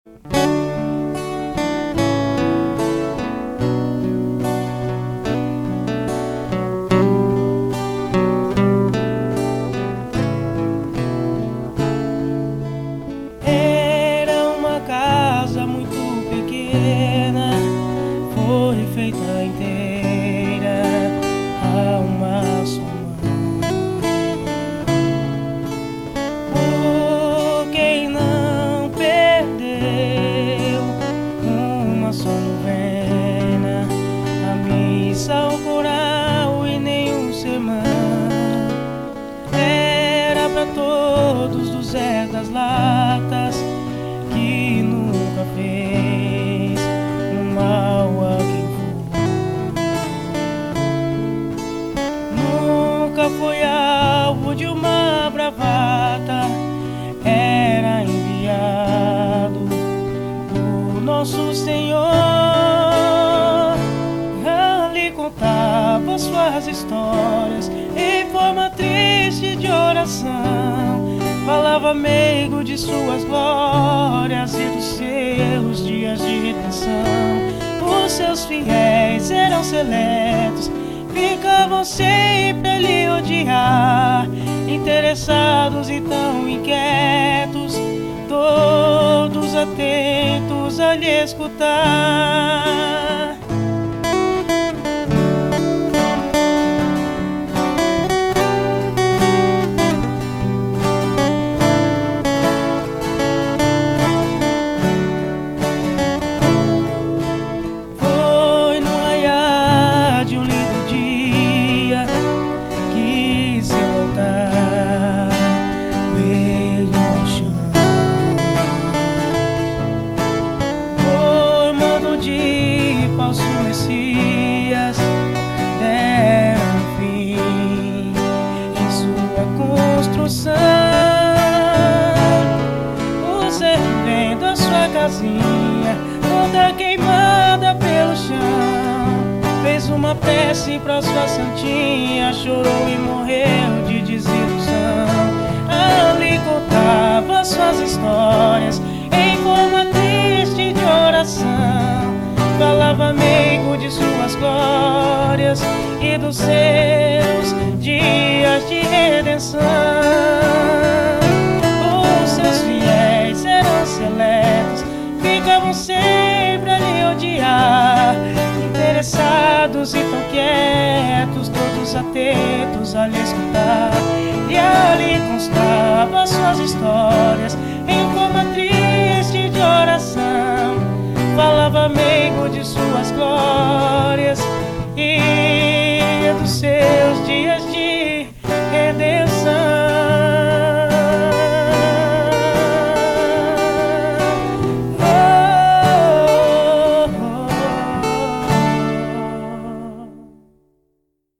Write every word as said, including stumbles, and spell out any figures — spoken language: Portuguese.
Era uma casa muito pequena, foi feita inteira a uma só mão. Por quem não perdeu uma só novena, a missa, o coral e nenhum sermão. Era pra todos do Zé das Latas, que nunca fez um mal a quem for. Nunca foi alvo de uma bravata, era enviado do nosso Senhor. Ali contava suas histórias em forma triste de oração. Falava meigo de suas glórias e dos seus dias de redenção. Os seus fiéis eram seletos, ficavam sempre a lhe odiar, interessados e tão inquietos, todos atentos a lhe escutar. Falso Messias deram fim em sua construção. O servendo a sua casinha toda queimada pelo chão, fez uma prece pra sua santinha, chorou e morreu de desilusão. Ali contava suas histórias em forma triste de oração. Falava meigo de suas glórias e dos seus dias de redenção. Os seus fiéis eram seletos, ficavam sempre a lhe odiar, interessados e tão quietos, todos atentos a lhe escutar. E ali constava suas histórias em forma triste de oração. Falava meigo de suas glórias